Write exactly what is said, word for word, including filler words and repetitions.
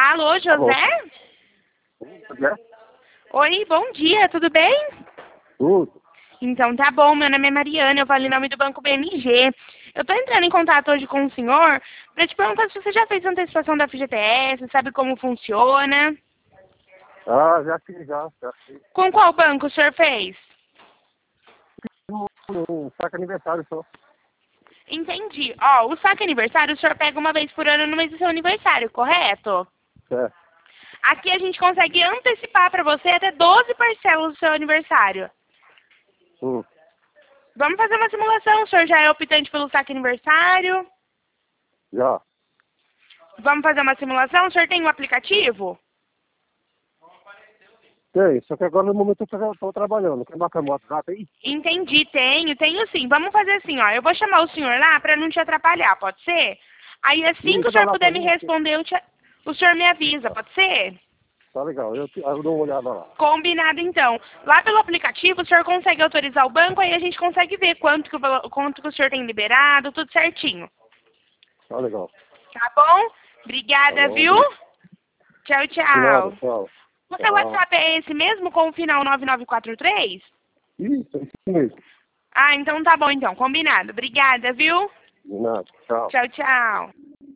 Alô, José? Né? Oi, bom dia, tudo bem? Tudo. Então tá bom, meu nome é Mariana, eu falo em nome do Banco B M G. Eu tô entrando em contato hoje com o senhor para te perguntar se você já fez antecipação da F G T S, sabe como funciona. Ah, já fiz, já. Já fiz. Com qual banco o senhor fez? Um, um saco aniversário só. Entendi. Ó, o saque aniversário o senhor pega uma vez por ano no mês do seu aniversário, correto? É. Aqui a gente consegue antecipar para você até doze parcelas do seu aniversário. Hum. Vamos fazer uma simulação, o senhor já é optante pelo saque aniversário? Já. Vamos fazer uma simulação, o senhor tem um aplicativo? Tem, só que agora no momento eu estou trabalhando. Quer marcar meu WhatsApp aí? Entendi, tenho, tenho sim. Vamos fazer assim, ó, eu vou chamar o senhor lá para não te atrapalhar, pode ser? Aí assim que Liga o senhor lá puder pra me mim. responder, eu te- o senhor me avisa, pode ser? Tá legal, eu, te- eu dou uma olhada lá. Combinado então. Lá pelo aplicativo o senhor consegue autorizar o banco, aí a gente consegue ver quanto que o, valo- quanto que o senhor tem liberado, tudo certinho. Tá legal. Tá bom? Tá Obrigada, bom. viu? Tchau, De nada, tchau. tchau. O seu Tchau. WhatsApp é esse mesmo com o final nove nove quatro três? Isso, é isso mesmo. Ah, então tá bom então, combinado. Obrigada, viu? De nada, tchau. Tchau, tchau.